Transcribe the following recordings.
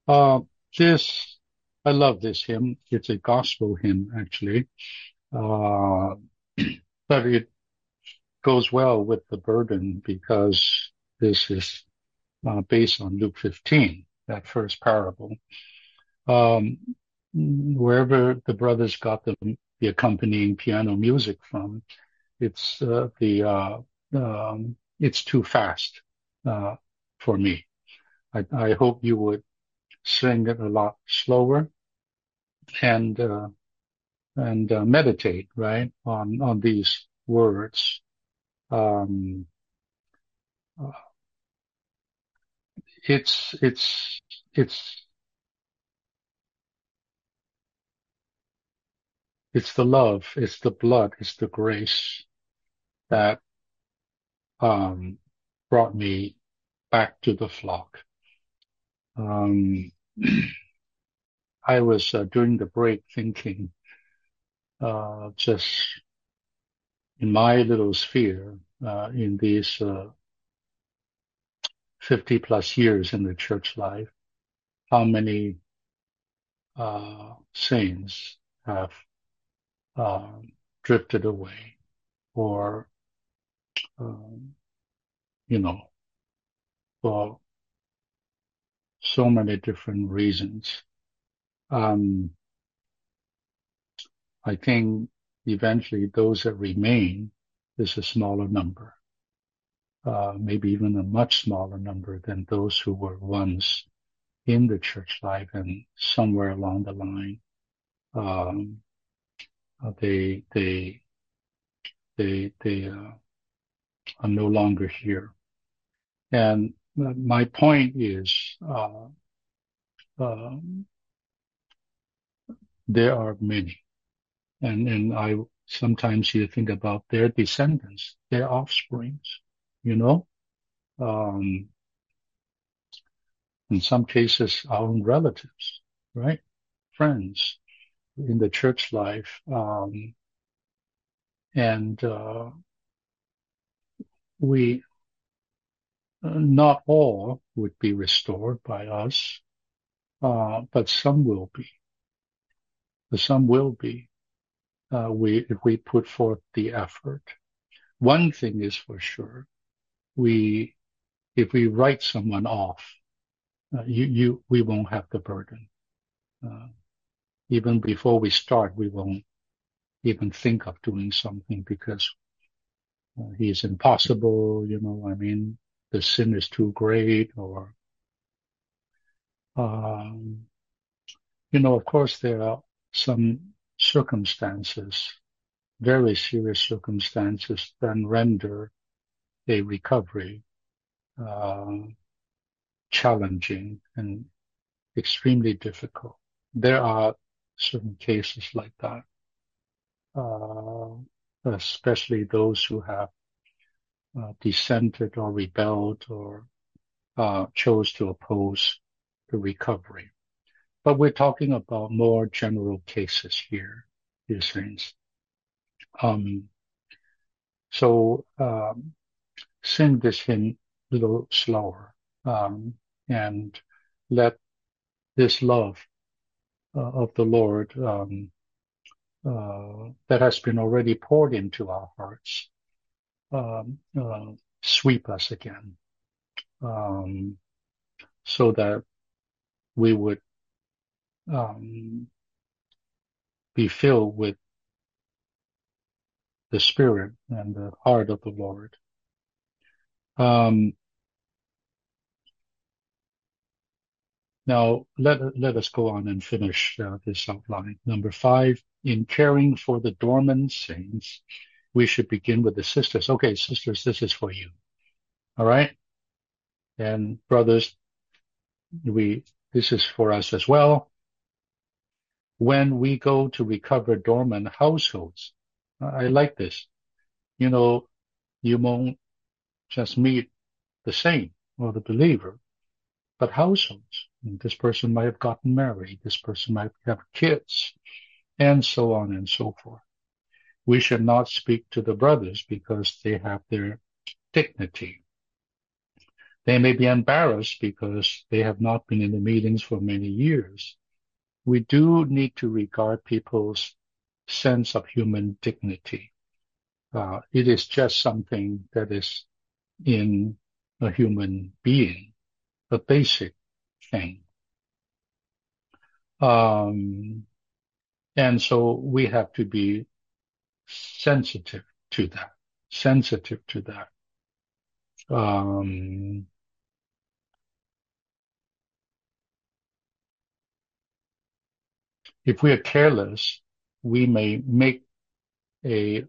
Uh, this, I love this hymn. It's a gospel hymn, actually. Uh, but it goes well with the burden because this is based on Luke 15, that first parable. Um, Wherever the brothers got the accompanying piano music from, it's too fast uh, for me. I hope you would sing it a lot slower and meditate right on these words. Um, uh, it's it's it's it's the love, it's the blood, it's the grace that um, brought me back to the flock. Um, I was during the break thinking, just in my little sphere, in these 50 plus years in the church life, how many saints have um, drifted away or, um, you know, for so many different reasons. Um, I think eventually those that remain is a smaller number, maybe even a much smaller number than those who were once in the church life and somewhere along the line, um, they are no longer here. And my point is, um, there are many, and I sometimes you think about their descendants, their offsprings, you know, um, in some cases our own relatives, right, friends in the church life, and we not all would be restored by us, but some will be. Some will be. We if we put forth the effort. One thing is for sure: we if we write someone off, we won't have the burden. Uh, Even before we start, we won't even think of doing something because he's impossible. I mean, the sin is too great, or um, of course, there are some circumstances, very serious circumstances, that render a recovery uh, challenging and extremely difficult. There are certain cases like that, uh, especially those who have dissented or rebelled or chose to oppose the recovery. But we're talking about more general cases here, these things. Um, so sing this hymn a little slower, and let this love of the Lord that has been already poured into our hearts sweep us again, um, so that we would um, be filled with the Spirit and the heart of the Lord. Um, Now, let us go on and finish this outline. Number 5, in caring for the dormant saints, we should begin with the sisters. Okay, sisters, this is for you. All right? And brothers, this is for us as well. When we go to recover dormant households, I like this. You know, you won't just meet the saint or the believer, but households. And this person might have gotten married. This person might have kids, and so on and so forth. We should not speak to the brothers because they have their dignity. They may be embarrassed because they have not been in the meetings for many years. We do need to regard people's sense of human dignity. It is just something that is in a human being, a basic thing. And so we have to be sensitive to that, sensitive to that. If we are careless, we may make a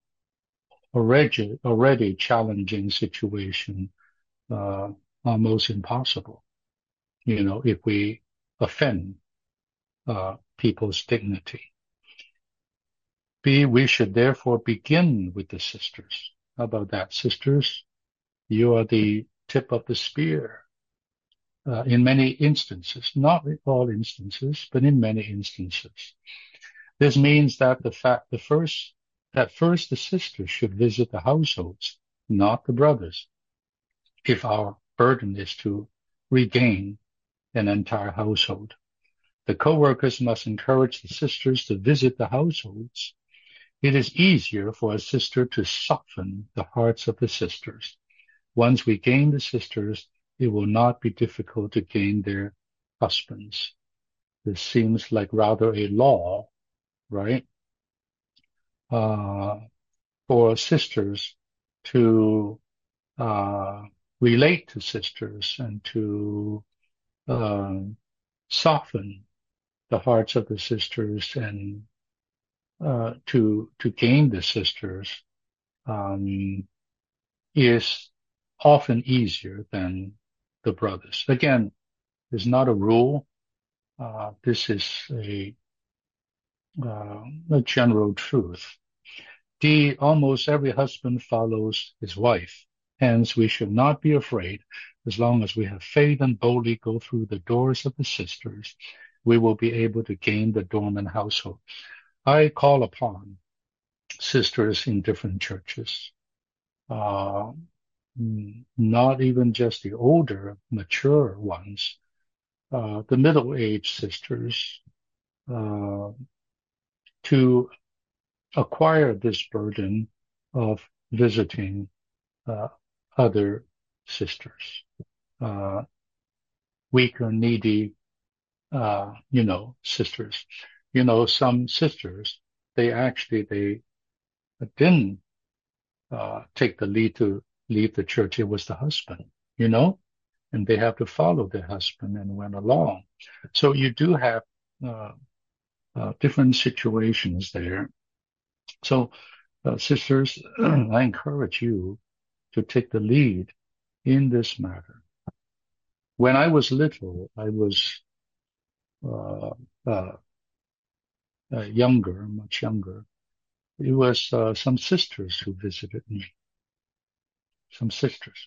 already challenging situation almost impossible. If we offend people's dignity. B, we should therefore begin with the sisters. How about that, sisters? You are the tip of the spear. In many instances, not in all instances, but in many instances. This means that first the sisters should visit the households, not the brothers, if our burden is to regain an entire household. The co-workers must encourage the sisters to visit the households. It is easier for a sister to soften the hearts of the sisters. Once we gain the sisters, it will not be difficult to gain their husbands. This seems like rather a law, right? For sisters to relate to sisters and to soften the hearts of the sisters and to gain the sisters is often easier than the brothers. Again, it's not a rule. This is a general truth. D, almost every husband follows his wife. Hence, we should not be afraid. As long as we have faith and boldly go through the doors of the sisters, we will be able to gain the dormant household. I call upon sisters in different churches, not even just the older, mature ones, the middle-aged sisters, to acquire this burden of visiting other sisters, weaker, needy, sisters. Some sisters, they didn't take the lead to leave the church. It was the husband, and they have to follow their husband and went along. So you do have different situations there. So, sisters, I encourage you to take the lead in this matter. When I was little, I was younger, much younger. It was some sisters who visited me, some sisters.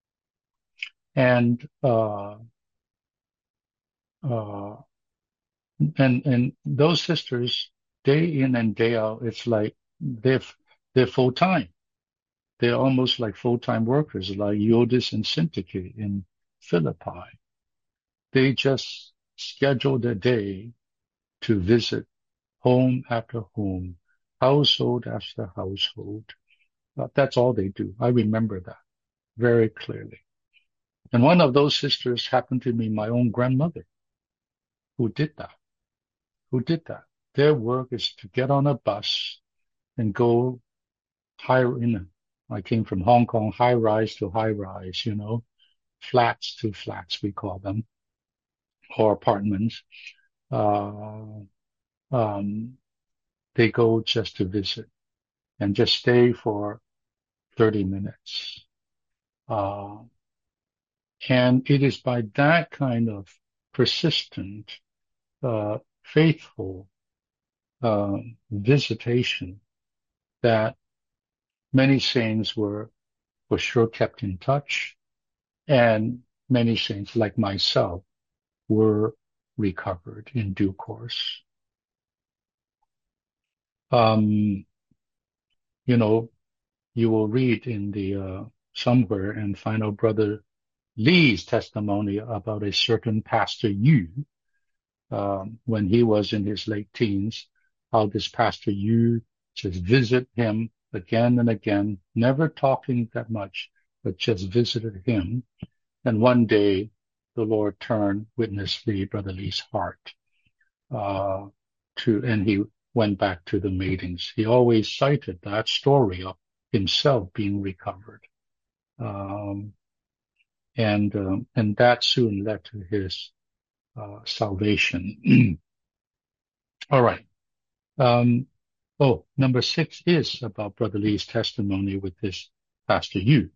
And and those sisters, day in and day out, it's like they're full time. They're almost like full-time workers, like Euodias and Syntyche in Philippi. They just schedule their day to visit home after home, household after household. That's all they do. I remember that very clearly. And one of those sisters happened to be my own grandmother who did that. Their work is to get on a bus and go I came from Hong Kong, high rise to high rise, flats to flats, we call them, or apartments. They go just to visit and just stay for 30 minutes. And it is by that kind of persistent, faithful visitation that many saints were for sure kept in touch, and many saints like myself were recovered in due course. You will read in the somewhere and find out Brother Lee's testimony about a certain Pastor Yu, when he was in his late teens, how this Pastor Yu just visit him again and again, never talking that much, but just visited him. And one day, the Lord turned Witness Lee, Brother Lee's heart, and he went back to the meetings. He always cited that story of himself being recovered. And that soon led to his salvation. All right. Number 6 is about Brother Lee's testimony with his Pastor Yu.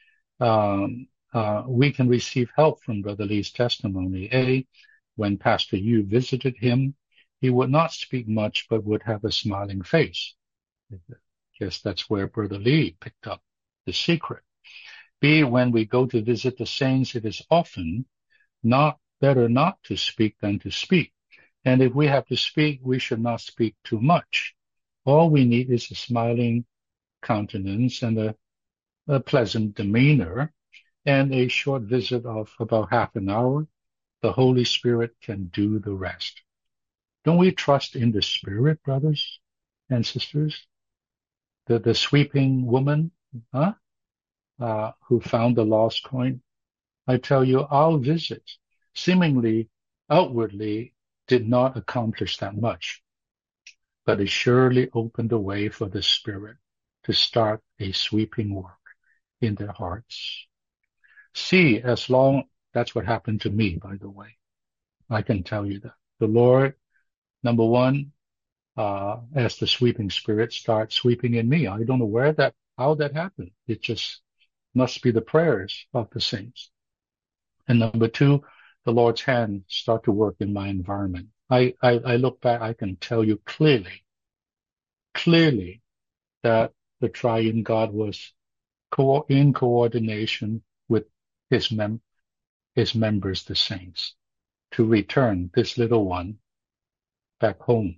We can receive help from Brother Lee's testimony. When Pastor Yu visited him, he would not speak much, but would have a smiling face. I guess that's where Brother Lee picked up the secret. B, when we go to visit the saints, it is often better not to speak than to speak. And if we have to speak, we should not speak too much. All we need is a smiling countenance and a pleasant demeanor, and a short visit of about half an hour. The Holy Spirit can do the rest. Don't we trust in the Spirit, brothers and sisters? The sweeping woman, who found the lost coin. I tell you, our visit, seemingly outwardly, did not accomplish that much, but it surely opened the way for the Spirit to start a sweeping work in their hearts. See, that's what happened to me, by the way. I can tell you that. The Lord, number one, as the sweeping Spirit starts sweeping in me. I don't know how that happened. It just must be the prayers of the saints. And number two, the Lord's hand start to work in my environment. I look back, I can tell you clearly that the triune God was in coordination with his members, the saints, to return this little one back home.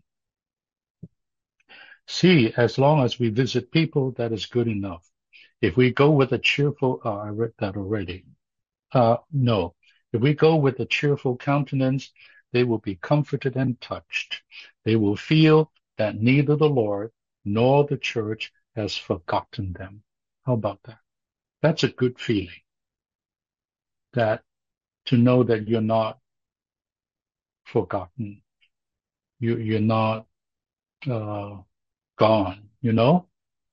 See, as long as we visit people, that is good enough. If we go with a cheerful, I read that already. No. If we go with a cheerful countenance, they will be comforted and touched. They will feel that neither the Lord nor the church has forgotten them. How about that? That's a good feeling. That to know that you're not forgotten. You're not gone, you know?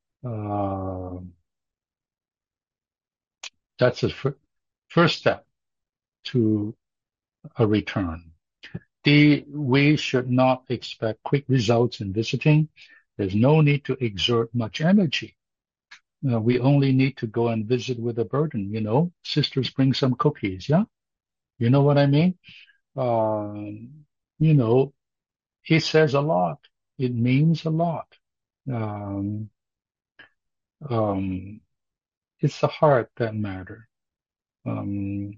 That's the first step to a return. We should not expect quick results in visiting. There's no need to exert much energy. We only need to go and visit with a burden, you know. Sisters, bring some cookies, yeah? You know what I mean? You know, it says a lot. It means a lot. It's the heart that matters. The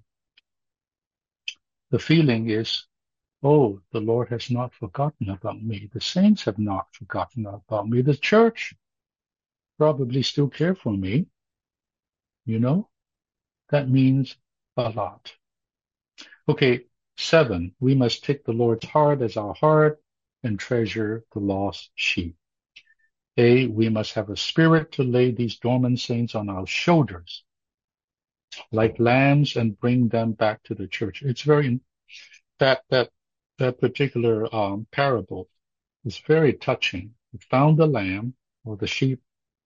feeling is, oh, the Lord has not forgotten about me. The saints have not forgotten about me. The church probably still care for me. You know, that means a lot. Okay, 7, we must take the Lord's heart as our heart and treasure the lost sheep. We must have a spirit to lay these dormant saints on our shoulders like lambs and bring them back to the church. It's very, that particular parable is very touching. He found the lamb or the sheep.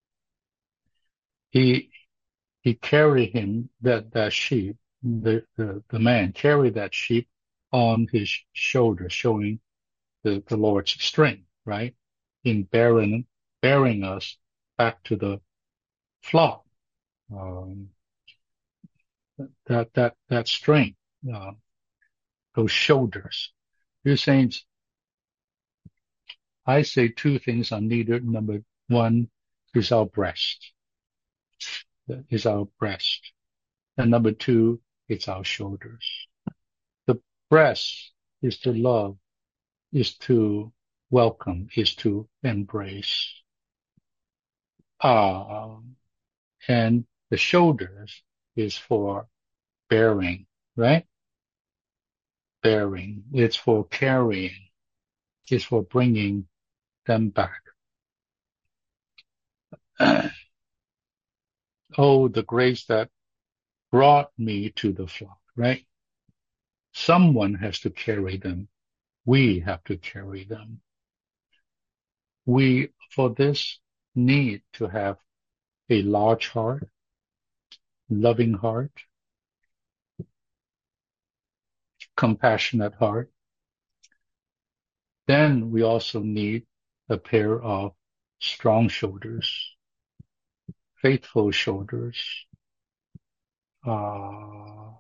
He carried him, that sheep, the man carried that sheep on his shoulder, showing the Lord's strength, right? In bearing us back to the flock. That strength, those shoulders. Dear saints, I say 2 things are needed. Number 1 is our breast. And number 2, it's our shoulders. The breast is to love, is to welcome, is to embrace. And the shoulders is for bearing, right? Bearing. It's for carrying. It's for bringing them back. Oh, the grace that brought me to the flock, right? Someone has to carry them. We have to carry them. We, for this, need to have a large heart, loving heart, compassionate heart. Then we also need a pair of strong shoulders, faithful shoulders, uh,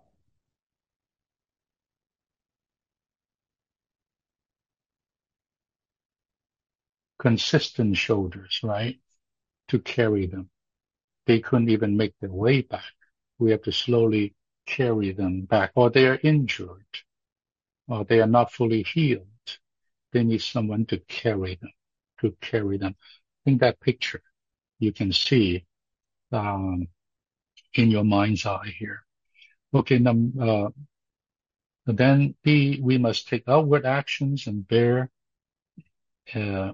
consistent shoulders, right? To carry them. They couldn't even make their way back. We have to slowly carry them back, or they are injured, or they are not fully healed. They need someone to carry them, to carry them. I think that picture you can see in your mind's eye here. Okay, then B, we must take outward actions and bear uh,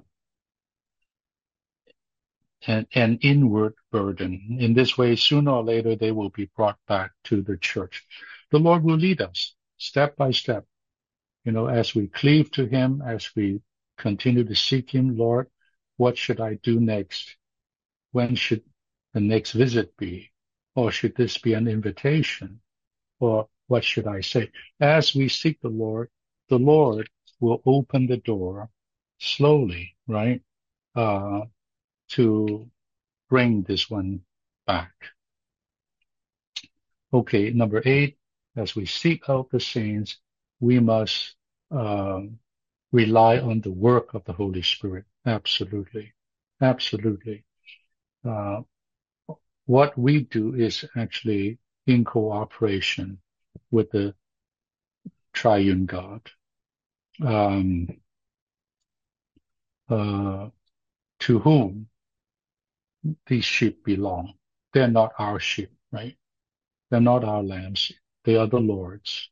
an inward burden. In this way, sooner or later, they will be brought back to the church. The Lord will lead us step by step, as we cleave to Him, as we continue to seek Him. Lord, what should I do next? When should the next visit be? Or should this be an invitation? Or what should I say? As we seek the Lord will open the door slowly, right? To bring this one back. Okay, number 8, as we seek out the saints, we must rely on the work of the Holy Spirit. Absolutely. Absolutely. What we do is actually in cooperation with the triune God. To whom these sheep belong. They're not our sheep, right? They're not our lambs. They are the Lord's.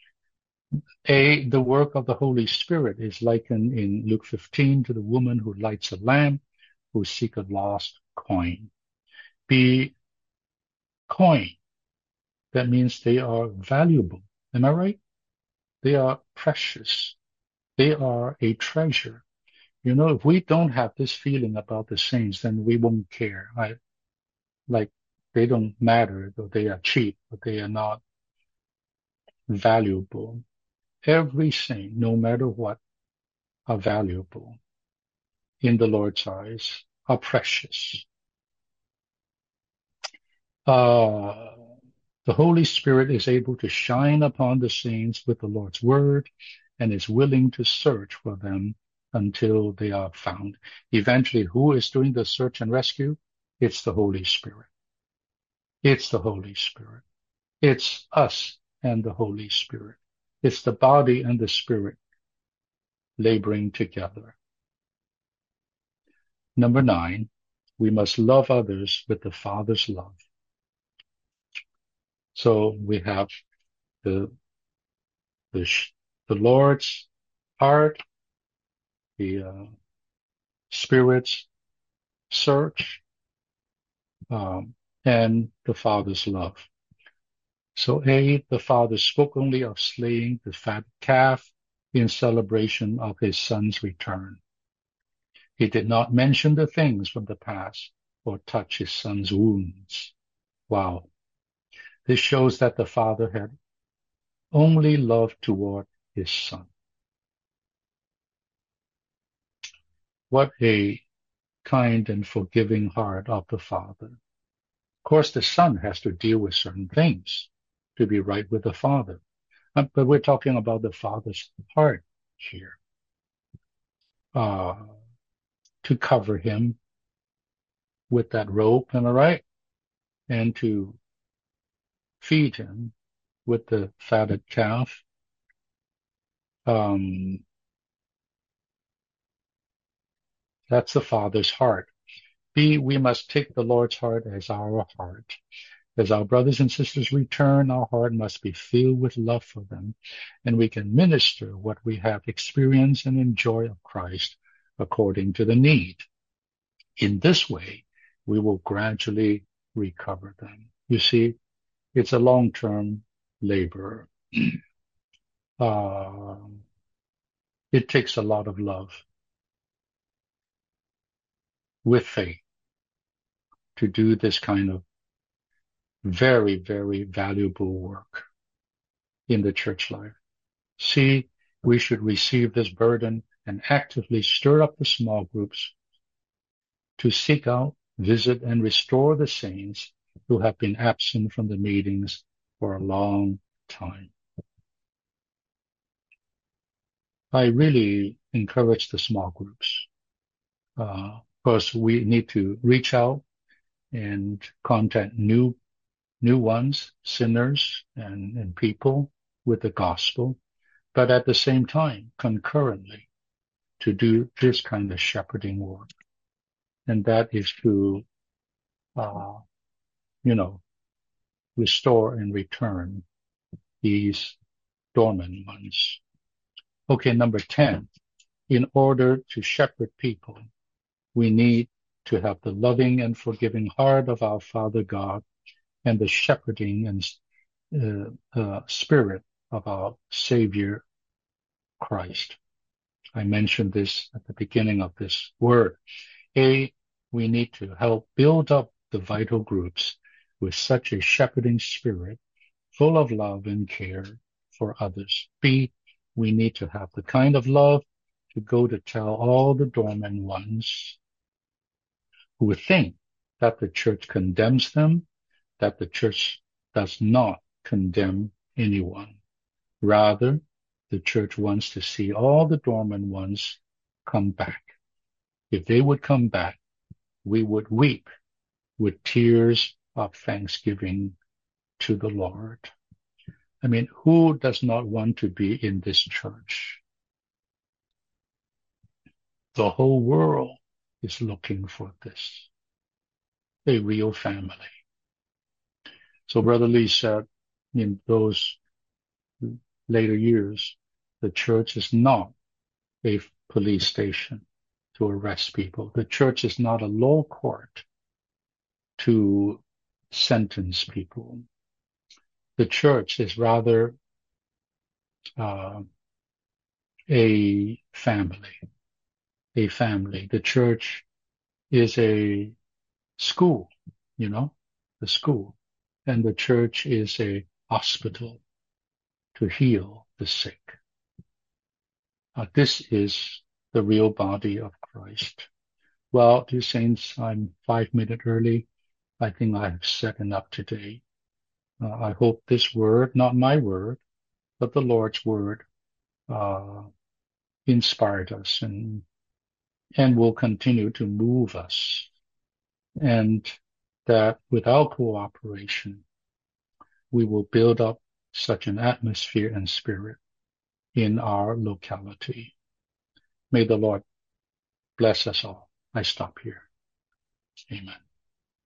The work of the Holy Spirit is likened in Luke 15 to the woman who lights a lamp, who seek a lost coin. B, coin. That means they are valuable. Am I right? They are precious. They are a treasure. If we don't have this feeling about the saints, then we won't care. Like they don't matter, though they are cheap, but they are not valuable. Every saint, no matter what, are valuable in the Lord's eyes, are precious. The Holy Spirit is able to shine upon the saints with the Lord's word and is willing to search for them until they are found. Eventually, who is doing the search and rescue? It's the Holy Spirit. It's the Holy Spirit. It's us and the Holy Spirit. It's the body and the spirit laboring together. Number 9, we must love others with the Father's love. So we have the Lord's heart, the Spirit's search, and the Father's love. So the Father spoke only of slaying the fat calf in celebration of his Son's return. He did not mention the things from the past or touch his Son's wounds. Wow. This shows that the Father had only love toward his Son. What a kind and forgiving heart of the Father. Of course, the Son has to deal with certain things to be right with the Father. But we're talking about the Father's heart here. To cover him with that rope, am I right? And to feed him with the fatted calf. That's the Father's heart. B, we must take the Lord's heart as our heart. As our brothers and sisters return, our heart must be filled with love for them, and we can minister what we have experienced and enjoy of Christ according to the need. In this way, we will gradually recover them. You see, it's a long-term labor. It takes a lot of love with faith to do this kind of very, very valuable work in the church life. See, we should receive this burden and actively stir up the small groups to seek out, visit, and restore the saints who have been absent from the meetings for a long time. I really encourage the small groups. Of course, we need to reach out and contact new ones, sinners and people with the gospel, but at the same time, concurrently, to do this kind of shepherding work. And that is to, restore and return these dormant ones. Okay, number 10. In order to shepherd people, we need to have the loving and forgiving heart of our Father God and the shepherding and spirit of our Savior Christ. I mentioned this at the beginning of this word. A, we need to help build up the vital groups with such a shepherding spirit, full of love and care for others. B, we need to have the kind of love to go to tell all the dormant ones who think that the church condemns them, that the church does not condemn anyone. Rather, the church wants to see all the dormant ones come back. If they would come back, we would weep with tears of thanksgiving to the Lord. I mean, who does not want to be in this church? The whole world is looking for this, a real family. So Brother Lee said in those later years, the church is not a police station to arrest people. The church is not a law court to sentence people. The church is rather a family. The church is a school, the school. And the church is a hospital to heal the sick. This is the real body of Christ. Well, dear saints, I'm 5 minutes early. I think I have said enough today. I hope this word, not my word, but the Lord's word, inspired us and will continue to move us. And that with our cooperation, we will build up such an atmosphere and spirit in our locality. May the Lord bless us all. I stop here. Amen.